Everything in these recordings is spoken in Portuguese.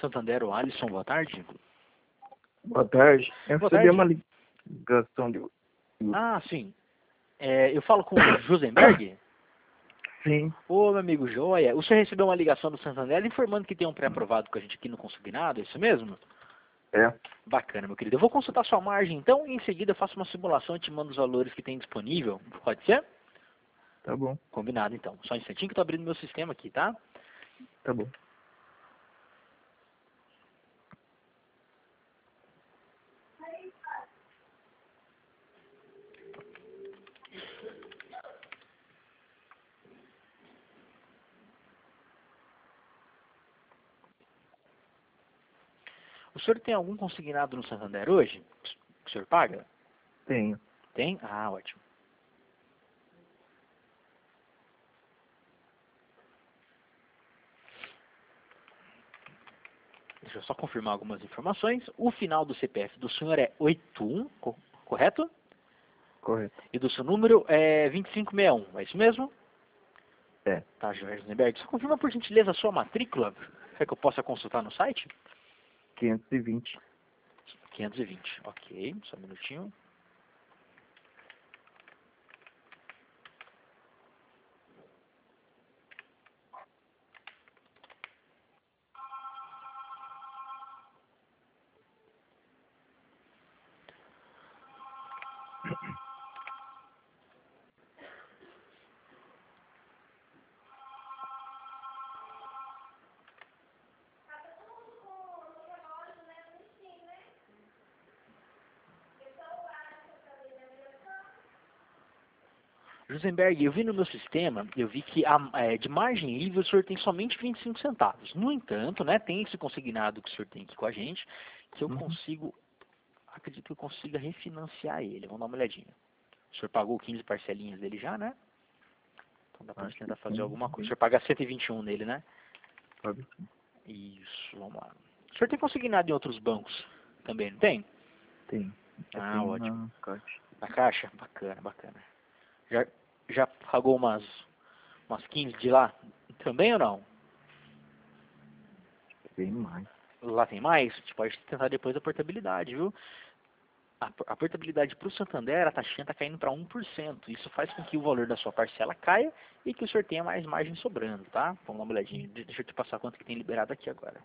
Santander, o Alisson, boa tarde. Boa tarde. Eu Boa recebi tarde. uma ligação de... Ah, sim. Eu falo com o Josenberg? Sim, Ô, meu amigo Joia, o senhor recebeu uma ligação do Santander informando que tem um pré-aprovado com a gente aqui no consignado, é isso mesmo? é. Bacana, meu querido. Eu vou consultar sua margem, então, e em seguida eu faço uma simulação e te mando os valores que tem disponível. Pode ser? Tá bom, Combinado, então. Só um instantinho que eu tô abrindo meu sistema aqui, tá? tá bom. O senhor tem algum consignado no Santander hoje? Que o senhor paga? Tenho. Tem? Ah, ótimo. Deixa eu só confirmar algumas informações. O final do CPF do senhor é 81, correto? Correto. E do seu número é 2561, é isso mesmo? É. Tá, Jorge Rosenberg. Só confirma por gentileza a sua matrícula, para que eu possa consultar no site? 520. 520, ok, só um minutinho. Josenberg, eu vi no meu sistema, eu vi que de margem livre o senhor tem somente 25 centavos. No entanto, né, tem esse consignado que o senhor tem aqui com a gente, que eu consigo, acredito que eu consiga refinanciar ele. Vamos dar uma olhadinha. O senhor pagou 15 parcelinhas dele já, né? Então dá pra gente Acho tentar que fazer sim. alguma coisa. O senhor paga 121 nele, né? Sabe sim. Isso, vamos lá. O senhor tem consignado em outros bancos também, não tem? Tem. Eu Ah, tenho ótimo. na caixa. Na caixa? Bacana, bacana. Já, já pagou umas 15 de lá também ou não? Bem mais. Lá tem mais? A gente pode tentar depois a portabilidade, viu? A portabilidade para o Santander, a taxinha está caindo para 1%. Isso faz com que o valor da sua parcela caia e que o senhor tenha mais margem sobrando, tá? Vamos dar uma olhadinha. Deixa eu te passar quanto que tem liberado aqui agora.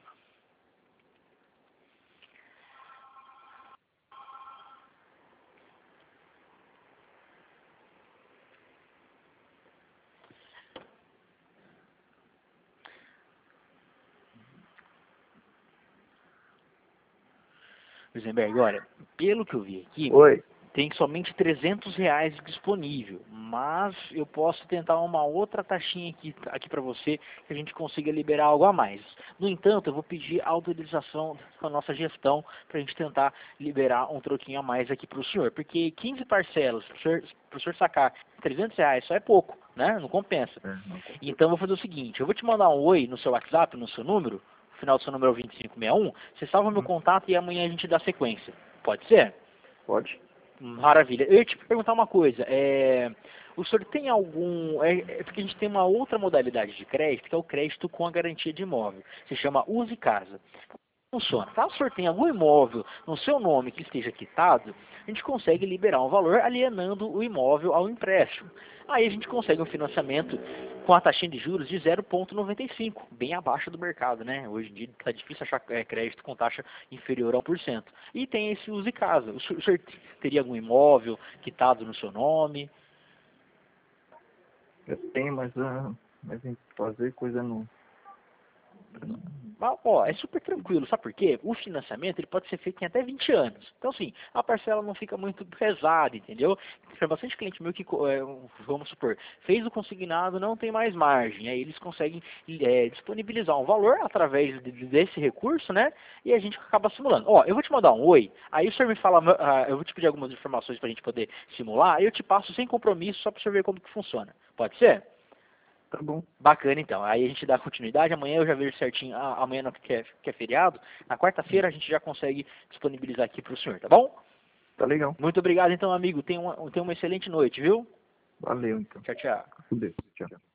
Rosenberg, olha, pelo que eu vi aqui, Oi. tem somente R$ 300 disponível, mas eu posso tentar uma outra taxinha aqui para você, que a gente consiga liberar algo a mais. No entanto, eu vou pedir autorização da nossa gestão para a gente tentar liberar um troquinho a mais aqui para o senhor, porque 15 parcelas para o senhor sacar R$ 300 só é pouco, né? Não compensa. É, não. Então eu vou fazer o seguinte, eu vou te mandar um oi no seu WhatsApp, no seu número, o final do seu número é o 2561, você salva meu contato e amanhã a gente dá sequência. Pode ser? Pode? Maravilha. Eu ia te perguntar uma coisa. O senhor tem algum... porque a gente tem uma outra modalidade de crédito, que é o crédito com a garantia de imóvel. Se chama Use Casa. Funciona. Caso o senhor tenha algum imóvel no seu nome que esteja quitado, a gente consegue liberar um valor alienando o imóvel ao empréstimo. Aí a gente consegue um financiamento com a taxinha de juros de 0,95, bem abaixo do mercado, né? Hoje em dia está difícil achar crédito com taxa inferior a 1%. E tem esse Use Casa. O senhor teria algum imóvel quitado no seu nome? Eu tenho, mas tem que fazer coisa não. Mas, ó, é super tranquilo, sabe por quê? O financiamento ele pode ser feito em até 20 anos. Então, assim, a parcela não fica muito pesada, entendeu? Tem bastante cliente meu que, vamos supor, fez o consignado, não tem mais margem. Aí eles conseguem disponibilizar um valor através desse recurso, né? E a gente acaba simulando. Ó, eu vou te mandar um oi, aí o senhor me fala, eu vou te pedir algumas informações pra gente poder simular, aí eu te passo sem compromisso, só pra você ver como que funciona. Pode ser? Tá bom. Bacana, então. Aí a gente dá continuidade. Amanhã eu já vejo certinho. Amanhã não, que é feriado. Na quarta-feira a gente já consegue disponibilizar aqui para o senhor, tá bom? Tá legal. Muito obrigado, então, amigo. Tenha uma excelente noite, viu? Valeu, então. Tchau, tchau. Fudeu. Tchau.